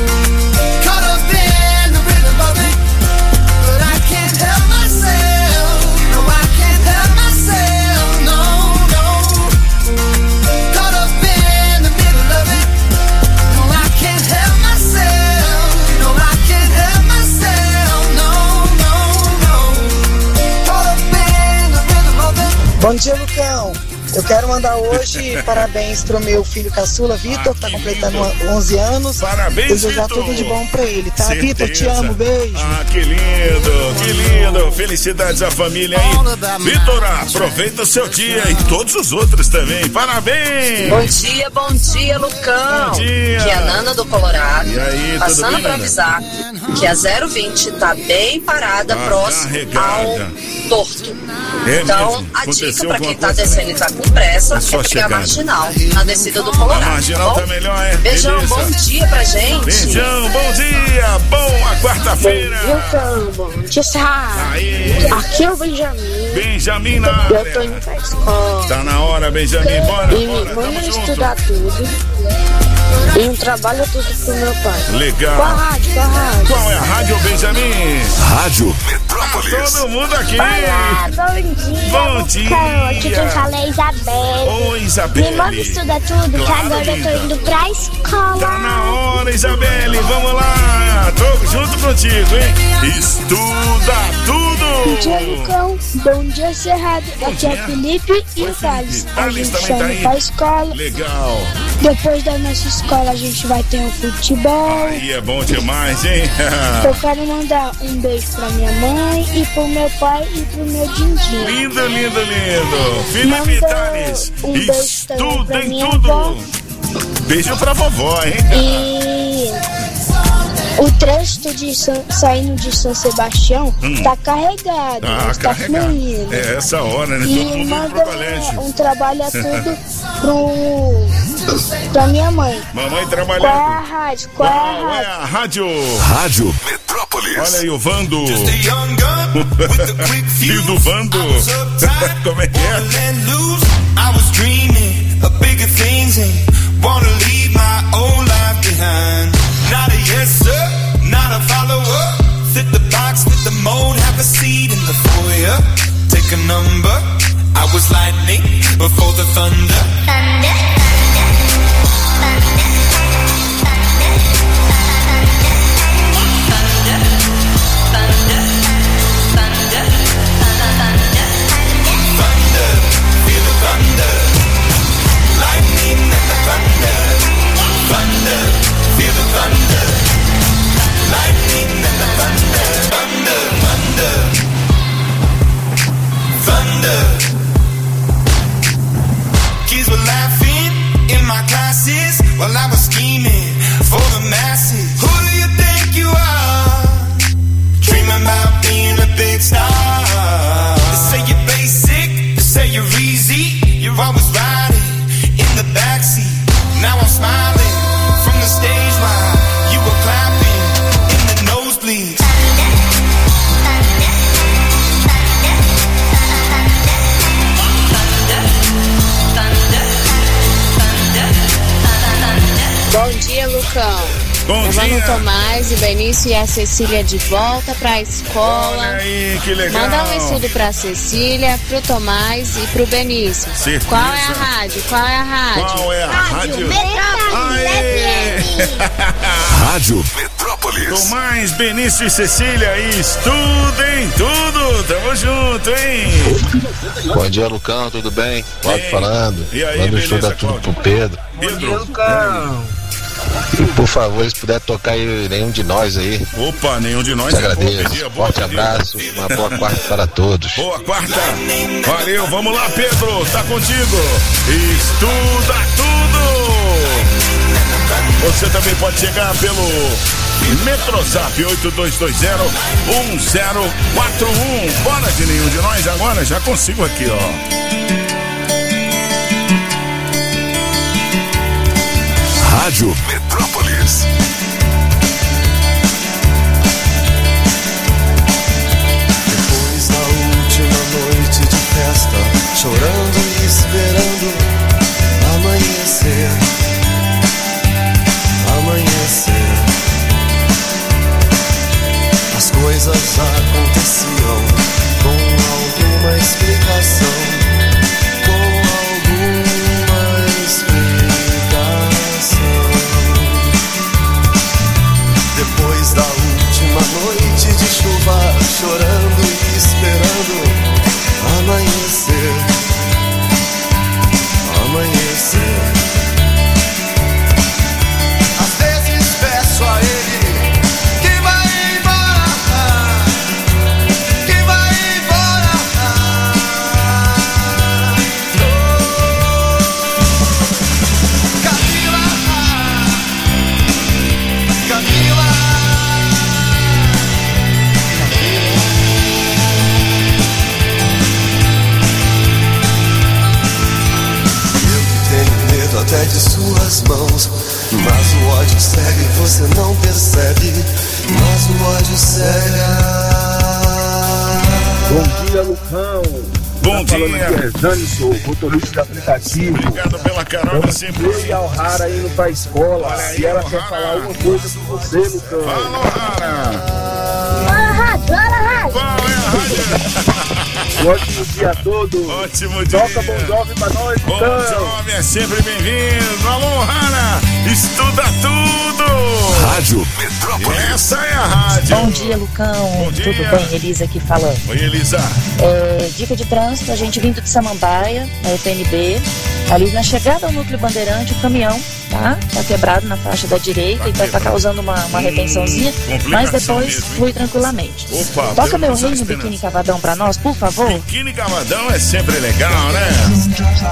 caught up in the rhythm of it, but I can't help myself. No, I can't help myself. No, no. Caught up in the middle of it. No, I can't help myself. No, I can't help myself. No, no, no. Caught up in the rhythm of it. Bom dia, Lucão. Eu quero mandar hoje parabéns pro meu filho caçula, Vitor, que tá completando onze anos. Parabéns, Desejar Vitor. tudo de bom pra ele, tá? Certeza. Vitor, te amo, beijo. Ah, que lindo, que lindo. Felicidades à família aí. Vitor, aproveita o seu dia e todos os outros também. Parabéns. Bom dia, bom dia, Lucão. Bom dia. Que é a Nana do Colorado. E aí, tudo passando bem, pra Nana? avisar que a zero vinte tá bem parada, Tá próximo carregada. ao torto. É Então, mesmo? a Aconteceu dica pra quem alguma tá coisa? descendo e tá com pressa É só é pegar chegar. a marginal na descida do Colorado. A marginal tá tá bom? melhor, é? Beijão, Beleza. bom dia pra gente. Beijão, bom dia, boa quarta-feira. Lucão, bom dia, Sarra. Aqui é o Benjamin. Benjamin na Eu tô área. indo pra escola. Tá na hora, Benjamin, bora, E bora, tamo vamos junto. estudar tudo. E um trabalho tudo pro meu pai. Legal. Qual a rádio? Qual a rádio? Qual é a rádio, Benjamin? Rádio Metrópolis. Todo mundo aqui. Olá, bom dia. Bom Lucão. dia. Aqui quem fala é Isabelle. Oi, Isabelle. Me manda estudar tudo, que Claro, agora eu linda. tô indo pra escola. Tá na hora, Isabelle, vamos lá. Tô junto contigo, hein? Estuda tudo. Bom dia, Lucão. Bom dia, Cerrado. Aqui é o Felipe e o Thales. A Thales gente também tá tá indo aí. pra escola. Legal. Depois da nossa escola, a gente vai ter um futebol. Aí é bom demais, hein? Eu quero mandar um beijo pra minha mãe e pro meu pai e pro meu Dindinho. Lindo, lindo, lindo. Felipe Manda Thales, um beijo também pra estudem minha tudo. avó. Beijo pra vovó, hein? E o trânsito de São- saindo de São Sebastião Hum. tá carregado, Ah, mas tá carregado. fluindo. É essa hora, né? Todo E mundo indo pro manda colégio. um trabalho a tudo pro, pra minha mãe. Mamãe Qual é a trabalhando. rádio? Qual é a Qual é rádio? a rádio? Rádio Metrópolis. Olha aí o Vando. Filho do Vando. Como é que é? I was dreaming of bigger things and wanna leave my my old life behind. Not a yes sir, not a follower. Fit the box, fit the mold, have a seat in the foyer. Take a number, I was lightning before the thunder. Thunder, thunder, thunder, thunder, thunder, thunder, feel the thunder. Lightning and the thunder. Thunder, feel the thunder. Lightning and the thunder. Thunder, thunder. Thunder. Kids were laughing in my classes while I was scheming for the masses. Who do you think you are? Dreaming about being a big star. They say you're basic, they say you're easy. You're always riding in the backseat. Now I'm smiling from the stage while you were clapping in the nosebleeds. Bom dia, Lucão. Bom Levando dia. o Tomás e Benício e a Cecília de volta pra escola. Olha aí, que legal. Manda um estudo pra Cecília, pro Tomás e pro Benício. Certeza. Qual é a rádio? Qual é a rádio? Qual é a rádio? Rádio Metrópolis. Tomás, Benício e Cecília, estudem tudo. Tamo junto, hein? Bom dia, Lucão, tudo bem? Cláudio falando. E aí, Manda beleza, estuda tudo pro Pedro. Pedro. Lucão. E por favor, se puder tocar aí nenhum de nós aí. Opa, nenhum de nós. Te é boa agradeço. pedida, boa Forte pedida. abraço, uma boa quarta para todos. Boa quarta. Valeu, vamos lá, Pedro. Tá contigo. Estuda tudo. Você também pode chegar pelo Metrozap oito dois dois zero um zero quatro um. Bora de nenhum de nós agora, já consigo aqui, ó. Rádio Metrópolis. Depois da última noite de festa, chorando e esperando amanhecer, amanhecer. As coisas aconteciam com alguma explicação, com alguma explicação. Depois da última noite de chuva, chorando e esperando amanhecer, amanhecer. Às vezes peço a ele que vai embora, que vai embora. Camila, Camila. Até de suas mãos, mas o ódio cega e você não percebe, mas o ódio cega. Bom dia, Lucão. Bom tá dia. Falando aqui é Janison, motorista de aplicativo. Obrigado pela carona sempre. Eu e a O'Hara indo pra escola. Olha aí, e ela O'Hara. quer falar uma coisa com você, Lucão. Fala, O'Hara. Bora, rádio, bora, rádio. Qual é a rádio? Um ótimo dia a todos. Ótimo dia. Toca Bom Jovem pra nós, Bom Lucão. Jovem é sempre bem-vindo. Alô, Hanna, estuda tudo. Rádio Metrópolis. Essa é a rádio. Bom dia, Lucão. Bom dia. Tudo bem? Elisa aqui falando. Oi, Elisa. É, dica de trânsito, a gente vindo de Samambaia, na U T N B, ali na chegada ao núcleo Bandeirante, o caminhão, tá? Tá quebrado na faixa da direita, então tá causando uma, uma retençãozinha, mas depois mesmo, flui tranquilamente. Opa, Toca meu Deus rei no apenas. biquíni cavadão pra nós, por favor. Biquíni Cavadão é sempre legal, né?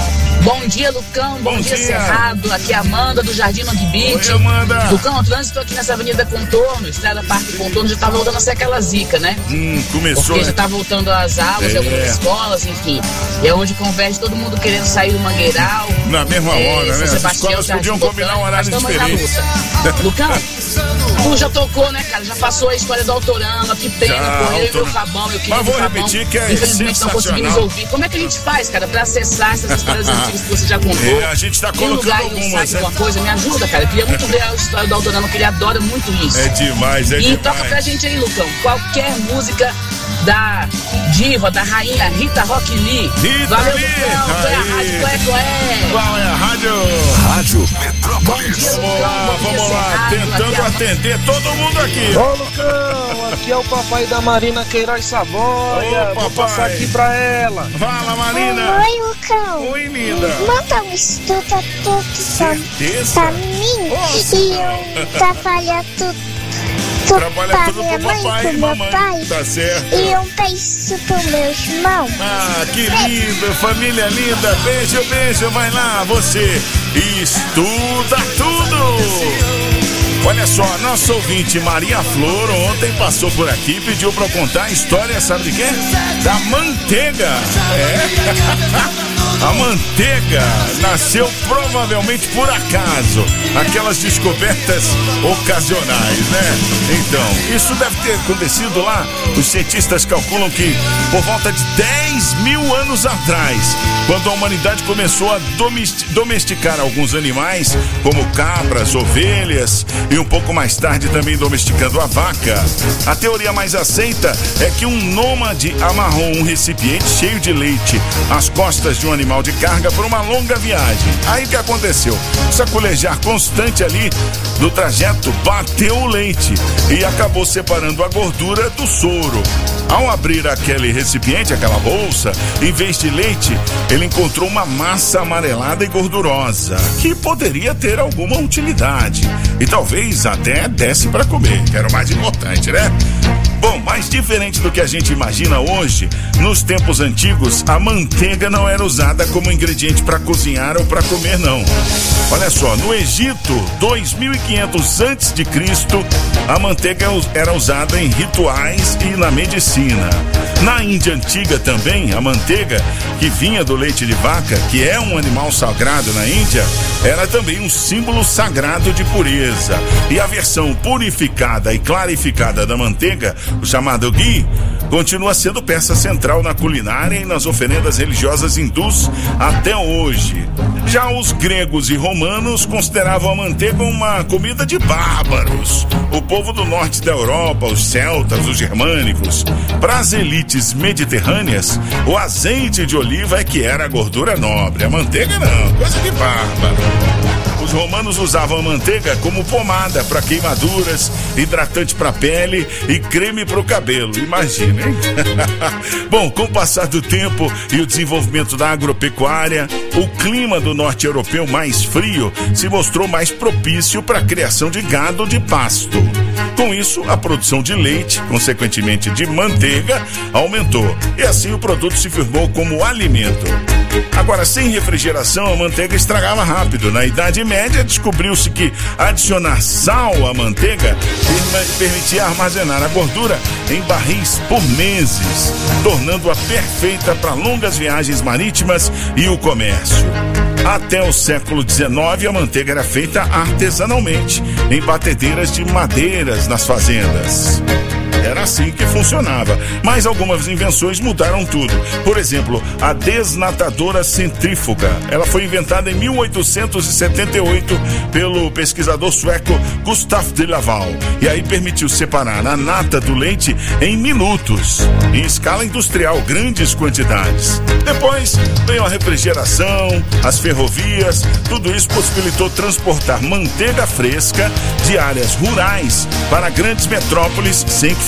Bom dia, Lucão. Bom, Bom dia, dia. Cerrado. Aqui é a Amanda do Jardim Long Beach. Oi, Amanda. Lucão, o trânsito aqui nessa Avenida Contorno, Estrada Parque Contorno, já tá voltando a ser aquela zica, né? Hum, começou, Porque né? já tá voltando às aulas É. em algumas escolas, enfim. E é onde converge todo mundo querendo sair do Mangueiral. Na mesma é, hora, São né? As Sebastião, escolas Jardim podiam combinar um horário Botânico, mas tamo aí diferente. na luta. Lucão, tu já tocou, né, cara? Já passou a história do Autorama, que pena, Já, pô, eu e meu Autorama. Fabão, eu queria Mas vou do Fabão. repetir que é Infelizmente não conseguimos sensacional. ouvir. Como é que a gente faz, cara, pra acessar essas histórias antigas que você já contou? É, a gente tá Tem um colocando lugar aí, um algumas, site, né? alguma coisa, me ajuda, cara. Eu queria muito ver a história do Autorama, que ele adora muito isso. É demais, é e demais. toca pra gente aí, Lucão, qualquer música da diva, da rainha Rita Rock Lee. Rita Valeu, Lee, Lucão. Qual é a aí. rádio? Qual é, qual é? Qual é a rádio? Rádio Metrópolis. Vamos lá, vamos lá, tentando atender todo mundo aqui. Ô Lucão, aqui é o papai da Marina Queiroz Saboia. Ô, Vou papai. passar aqui pra ela. Fala, Marina. Oi, Lucão. Oi, linda. Manda um estudo tudo Certeza? pra mim Nossa. e eu trabalhar tudo. Trabalha pra tudo minha pro mãe, papai pro e meu mamãe. pai. Tá certo. E um beijo pro meu irmão. Ah, que lindo, família linda. Beijo, beijo, vai lá, você estuda tudo. Olha só, nosso ouvinte Maria Flor ontem passou por aqui e pediu pra eu contar a história, sabe de quê? Da manteiga. É. A manteiga nasceu provavelmente por acaso. Aquelas descobertas ocasionais, né? Então, isso deve ter acontecido lá. Os cientistas calculam que por volta de dez mil anos atrás, quando a humanidade começou a domesticar alguns animais, como cabras, ovelhas e um pouco mais tarde também domesticando a vaca. A teoria mais aceita é que um nômade amarrou um recipiente cheio de leite às costas de um animal de carga por uma longa viagem. Aí o que aconteceu? O saculejar constante ali do trajeto bateu o leite e acabou separando a gordura do soro. Ao abrir aquele recipiente, aquela bolsa, em vez de leite, ele encontrou uma massa amarelada e gordurosa, que poderia ter alguma utilidade. E talvez até desse para comer, que era o mais importante, né? Bom, mas diferente do que a gente imagina hoje, nos tempos antigos, a manteiga não era usada como ingrediente para cozinhar ou para comer, não. Olha só, no Egito, dois mil e quinhentos antes de Cristo, a manteiga era usada em rituais e na medicina. Na Índia antiga também, a manteiga, que vinha do leite de vaca, que é um animal sagrado na Índia, era também um símbolo sagrado de pureza. E a versão purificada e clarificada da manteiga, o chamado ghee, continua sendo peça central na culinária e nas oferendas religiosas hindus até hoje. Já os gregos e romanos consideravam a manteiga uma comida de bárbaros. O povo do norte da Europa, os celtas, os germânicos. Para as elites mediterrâneas, o azeite de oliva é que era a gordura nobre. A manteiga não, coisa de bárbaro. Os romanos usavam a manteiga como pomada para queimaduras, hidratante para pele e creme para o cabelo. Imagina, hein? Bom, com o passar do tempo e o desenvolvimento da agropecuária, o clima do norte europeu mais frio se mostrou mais propício para a criação de gado de pasto. Com isso, a produção de leite, consequentemente de manteiga, aumentou. E assim o produto se firmou como alimento. Agora, sem refrigeração, a manteiga estragava rápido. Na Idade Média, descobriu-se que adicionar sal à manteiga permitia armazenar a gordura em barris por meses, tornando-a perfeita para longas viagens marítimas e o comércio. Até o século dezenove, a manteiga era feita artesanalmente, em batedeiras de madeiras nas fazendas. Era assim que funcionava, mas algumas invenções mudaram tudo. Por exemplo, a desnatadora centrífuga. Ela foi inventada em mil oitocentos e setenta e oito pelo pesquisador sueco Gustav de Laval. E aí permitiu separar a nata do leite em minutos, em escala industrial, grandes quantidades. Depois veio a refrigeração, as ferrovias, tudo isso possibilitou transportar manteiga fresca de áreas rurais para grandes metrópoles sem que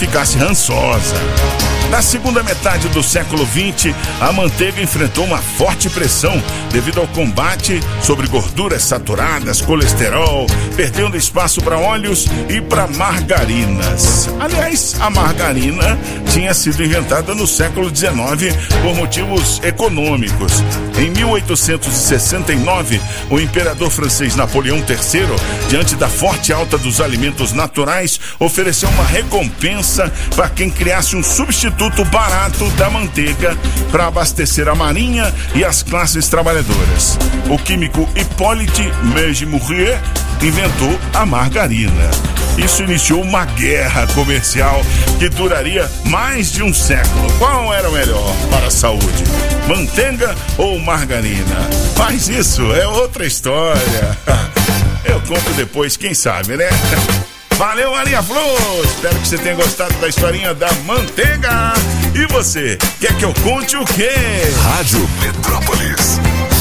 ficasse rançosa. Na segunda metade do século vinte, a manteiga enfrentou uma forte pressão devido ao combate sobre gorduras saturadas, colesterol, perdendo espaço para óleos e para margarinas. Aliás, a margarina tinha sido inventada no século dezenove por motivos econômicos. Em mil oitocentos e sessenta e nove, o imperador francês Napoleão terceiro, diante da forte alta dos alimentos naturais, ofereceu uma recompensa para quem criasse um substituto barato da manteiga para abastecer a marinha e as classes trabalhadoras. O químico Hippolyte Mesmercier inventou a margarina. Isso iniciou uma guerra comercial que duraria mais de um século. Qual era o melhor para a saúde? Manteiga ou margarina? Mas isso é outra história. Eu conto depois, quem sabe, né? Valeu, Maria Flor! Espero que você tenha gostado da historinha da manteiga. E você, quer que eu conte o quê? Rádio Metrópolis.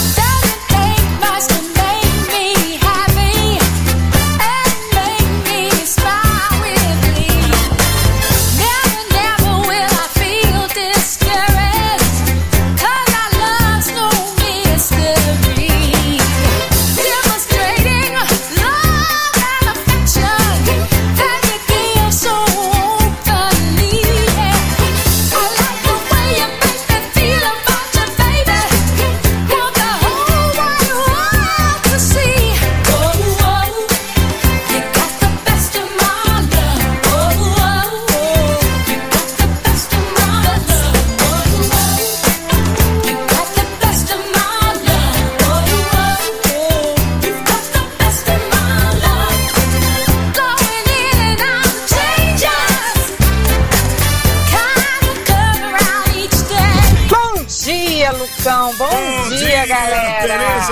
Lucão, bom, bom dia, dia, galera. Tereza.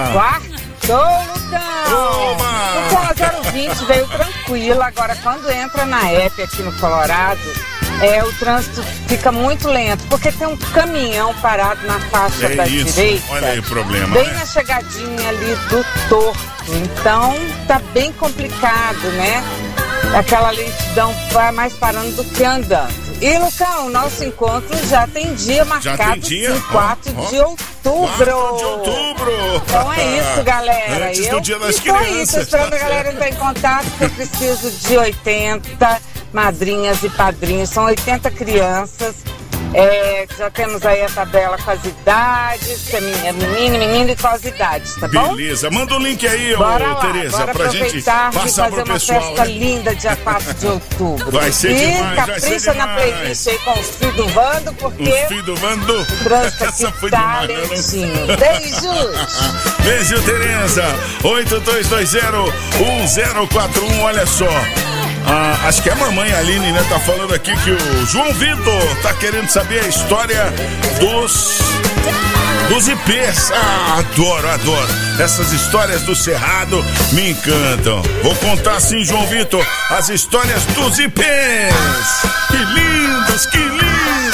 Quartou, Lucão. O zero vinte veio tranquilo, agora quando entra na E P aqui no Colorado, é, o trânsito fica muito lento, porque tem um caminhão parado na faixa é da isso. direita. Olha aí o problema. Bem né? na chegadinha ali do Torto. Então tá bem complicado, né? Aquela lentidão vai mais parando do que andando. E, Lucão, nosso encontro já tem dia marcado em quatro de outubro. quatro de outubro. Então é isso, galera. Antes eu do dia das estou crianças. aí, tô esperando a galera entrar em contato, porque eu preciso de oitenta madrinhas e padrinhos. São oitenta crianças. É, já temos aí a tabela com as idades, que é menino, menino e com as idades, tá bom? Beleza, manda o link aí, bora ô, lá, Tereza, bora pra gente passar e fazer pro uma pessoal. festa né? linda dia quatro de outubro. Vai ser e demais, vai capricha ser na demais. playlist aí com os filhos do Vando, porque Os filhos do Vando. o trânsito aqui Essa foi tá demais, lentinho. Beijos! Beijo, Tereza. oito dois dois zero um zero quatro um, olha só. Ah, acho que a mamãe Aline, né, tá falando aqui que o João Vitor tá querendo saber a história dos dos I Pês. Ah, adoro, adoro. Essas histórias do Cerrado me encantam. Vou contar sim, João Vitor, as histórias dos I Pês. Que lindos, que lindos.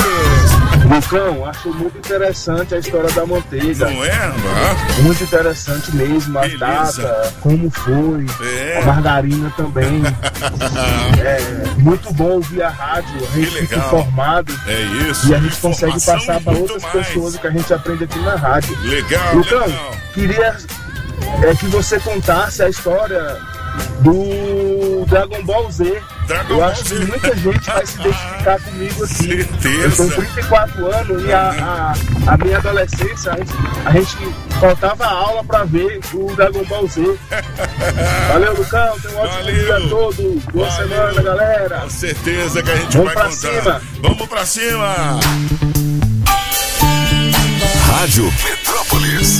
Lucão, acho muito interessante a história da manteiga. Não é? Ah. Muito interessante mesmo, a Beleza. data, como foi, É. a margarina também. É muito bom ouvir a rádio, a gente fica legal. informado. É isso. E a gente consegue Informação passar para muito outras mais. pessoas o que a gente aprende aqui na rádio. Legal, Lucão, legal. queria é, que você contasse a história do Dragon Ball Z. Dragon eu Ball acho Z. que muita gente vai se identificar comigo aqui. Certeza. Eu tenho trinta e quatro anos e a, a, a minha adolescência, a gente, a gente faltava aula pra ver o Dragon Ball Z. Valeu, Lucão. Tenha um ótimo Valeu. dia todo. Boa Valeu. semana, galera. Com certeza que a gente Vamos vai pra contar. cima. Vamos pra cima. Rádio Metrópolis.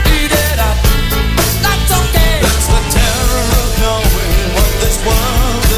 That's the terror of knowing what this world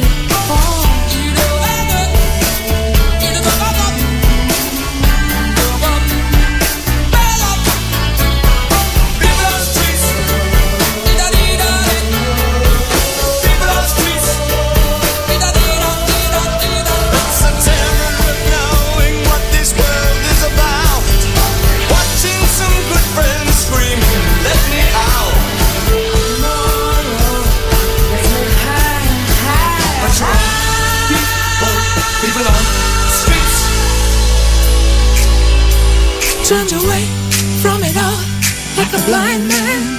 Turned away from it all like a blind man.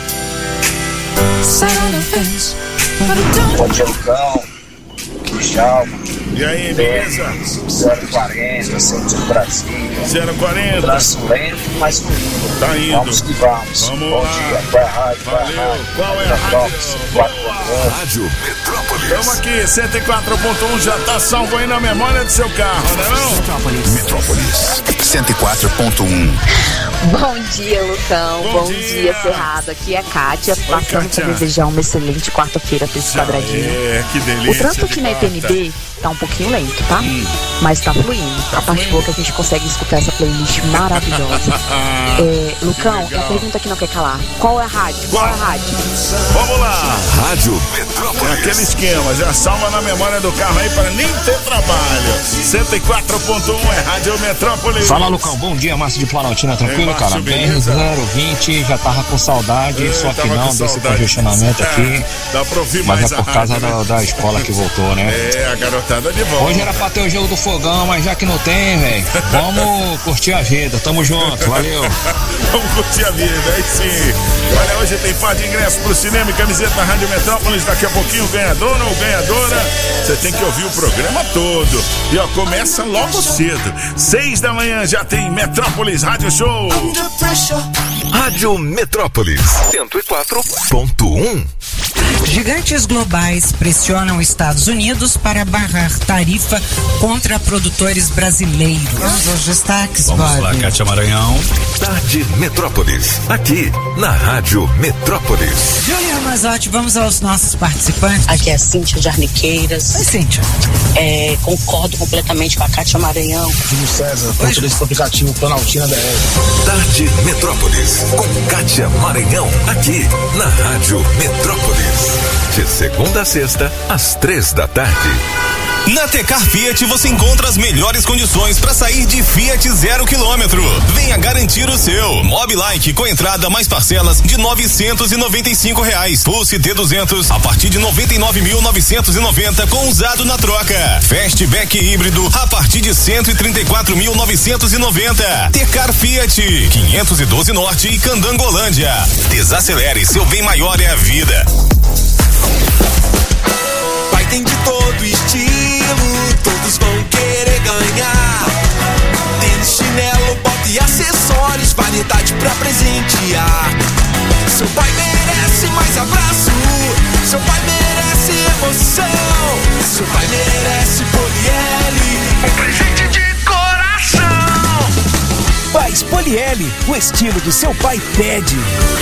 Sat on the fence, but I don't. Bom dia, Lucão. Djalma. E aí, beleza? zero quarenta, centro de Brasília. zero quarenta. Trânsito lento, mas fluindo. Tá indo. Vamos que vamos. Vamos Bom lá. dia. Qual é a rádio? Qual é a rádio? Qual é a rádio? Rádio Metrópolis. Estamos aqui, cento e quatro ponto um, já tá salvo aí na memória do seu carro, não é não? Metrópolis. Metrópolis. cento e quatro ponto um. Bom dia, Lucão. Bom Bom, dia. dia, Cerrado. Aqui é a Kátia, passando Kátia. para desejar uma excelente quarta-feira para esse quadradinho. É, que delícia. O trânsito de aqui na I P N quarta. B tá um pouquinho lento, tá? Mas tá fluindo. a parte boa que a gente consegue escutar essa playlist maravilhosa. É, Lucão, a pergunta que não quer calar. Qual é a rádio? Qual, Qual é a rádio? Vamos lá. Rádio Metrópolis. É aquele esquema, já salva na memória do carro aí para nem ter trabalho. cento e quatro ponto um é Rádio Metrópolis. Fala, Lucão, bom dia, Márcio de Planaltina, tranquilo, Ei, cara? Márcio, B R zero vinte, já tava com saudade, Eu só que tava com não, desse saudade. congestionamento É, aqui. dá pra ouvir mas mais é a por causa rádio, da, né? da escola que voltou, né? É, a garotada de volta. Hoje era pra ter o jogo do fogão, mas já que não tem, velho, vamos curtir a vida, tamo junto, valeu. Vamos curtir a vida, aí sim. Olha, hoje tem par de ingressos pro cinema e camiseta da Rádio Metrópolis. Daqui a pouquinho, ganhador ou ganhadora. Você tem que ouvir o programa todo. E ó, começa logo cedo. Seis da manhã já tem Metrópolis Rádio Show. Rádio Metrópolis cento e quatro ponto um. Gigantes globais pressionam Estados Unidos para barrar tarifa contra produtores brasileiros. Vamos aos destaques, Vamos Bob. lá, Kátia Maranhão. Tarde Metrópolis, aqui na Rádio Metrópolis. Júlia Ramazotti, vamos aos nossos participantes. Aqui é a Cíntia de Arniqueiras. Oi, Cíntia. É, concordo completamente com a Kátia Maranhão. Júlio César, motorista do aplicativo Planaltina B R. Tarde Metrópolis, com Kátia Maranhão, aqui na Rádio Metrópolis. De segunda a sexta, às três da tarde. Na Tecar Fiat você encontra as melhores condições para sair de Fiat zero quilômetro. Venha garantir o seu. Mobilike com entrada mais parcelas de novecentos e noventa e cinco reais. Pulse T duzentos a partir de noventa e nove mil novecentos e noventa com usado na troca. Fastback híbrido a partir de cento e trinta e quatro mil novecentos e noventa. Tecar Fiat quinhentos e doze Norte e Candangolândia. Desacelere, seu bem maior é a vida. Pai tem de todo estilo, todos vão querer ganhar. Tênis, chinelo, bota e acessórios, variedade pra presentear. Seu pai merece mais abraço, seu pai merece emoção, seu pai merece Poliele, um presente de coração. Pais Poliele, o estilo do seu pai pede.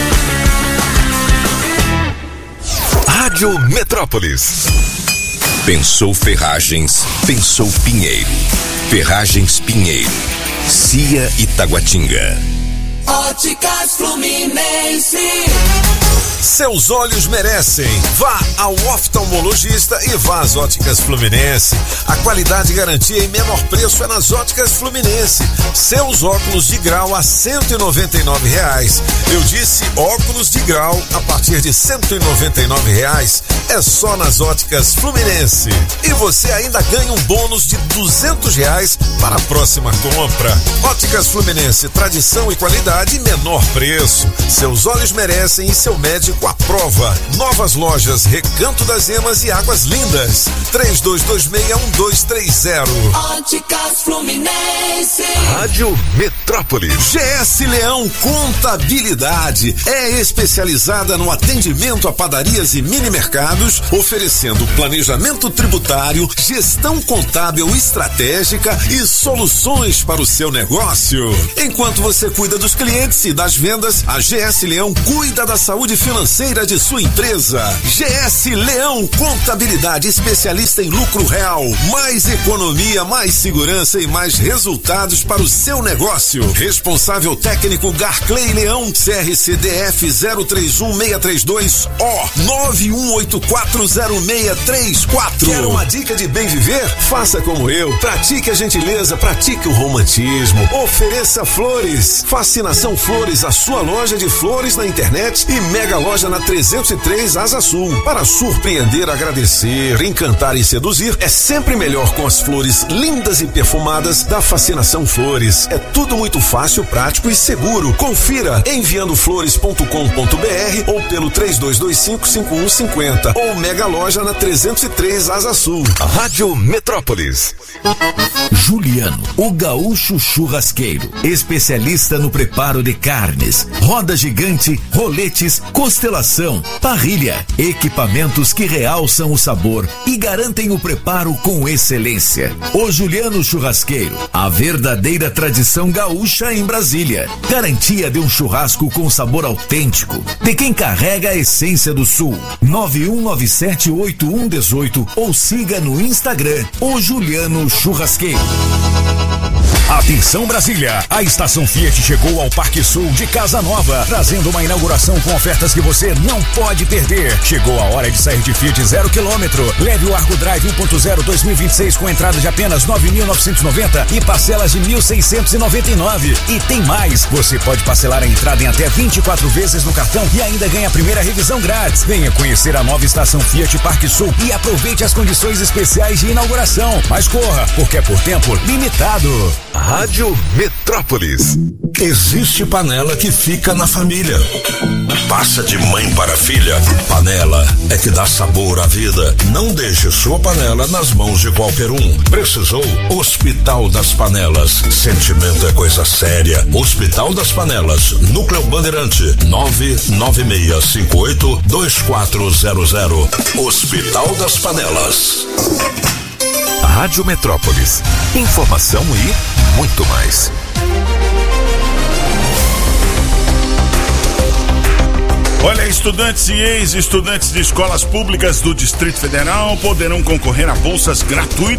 Rádio Metrópolis. Pensou Ferragens, pensou Pinheiro. Ferragens Pinheiro. Cia e Taguatinga. Óticas Fluminense. Seus olhos merecem. Vá ao oftalmologista e vá às Óticas Fluminense. A qualidade e garantia em menor preço é nas Óticas Fluminense. Seus óculos de grau a cento e noventa e nove reais. Eu disse óculos de grau a partir de cento e noventa e nove reais. É só nas Óticas Fluminense. E você ainda ganha um bônus de duzentos reais para a próxima compra. Óticas Fluminense, tradição e qualidade em menor preço. Seus olhos merecem e seu médico com a prova. Novas lojas Recanto das Emas e Águas Lindas. três dois dois seis um dois três zero. Óticas Fluminense. Rádio Metrópolis. G S Leão Contabilidade é especializada no atendimento a padarias e mini mercados, oferecendo planejamento tributário, gestão contábil estratégica e soluções para o seu negócio. Enquanto você cuida dos clientes Oriente-se das vendas, a G S Leão cuida da saúde financeira de sua empresa. G S Leão Contabilidade, especialista em lucro real. Mais economia, mais segurança e mais resultados para o seu negócio. Responsável técnico Garclay Leão, C R C D F zero três um seis três dois O nove um oito quatro zero seis três quatro. Quer uma dica de bem viver? Faça como eu. Pratique a gentileza, pratique o romantismo. Ofereça flores. Fascinação Flores, a sua loja de flores na internet e mega loja na trezentos e três Asa Sul. Para surpreender, agradecer, encantar e seduzir, é sempre melhor com as flores lindas e perfumadas da Fascinação Flores. É tudo muito fácil, prático e seguro. Confira enviando flores ponto com ponto br ou pelo três dois dois cinco cinco um cinco zero ou mega loja na trezentos e três Asa Sul. Rádio Metrópolis. Juliano, o gaúcho churrasqueiro, especialista no preparo de carnes, roda gigante, roletes, costelação, parrilha, equipamentos que realçam o sabor e garantem o preparo com excelência. O Juliano Churrasqueiro, a verdadeira tradição gaúcha em Brasília. Garantia de um churrasco com sabor autêntico, de quem carrega a essência do Sul. nove um nove sete oito um um oito ou siga no Instagram, o Juliano Churrasqueiro. Atenção Brasília, a estação Fiat chegou ao Parque Sul de Casa Nova, trazendo uma inauguração com ofertas que você não pode perder. Chegou a hora de sair de Fiat zero quilômetro. Leve o Argo Drive um ponto zero dois mil e vinte e seis com entrada de apenas nove mil novecentos e noventa e parcelas de mil seiscentos e noventa e nove. E tem mais, você pode parcelar a entrada em até vinte e quatro vezes no cartão e ainda ganha a primeira revisão grátis. Venha conhecer a nova estação Fiat Parque Sul e aproveite as condições especiais de inauguração. Mas corra, porque é por tempo limitado. Rádio Metrópolis. Existe panela que fica na família. Passa de mãe para filha. Panela é que dá sabor à vida. Não deixe sua panela nas mãos de qualquer um. Precisou? Hospital das Panelas. Sentimento é coisa séria. Hospital das Panelas. Núcleo Bandeirante. nove nove seis cinco oito dois quatro zero zero. Hospital das Panelas. Rádio Metrópolis. Informação e muito mais. Olha, estudantes e ex-estudantes de escolas públicas do Distrito Federal poderão concorrer a bolsas gratuitas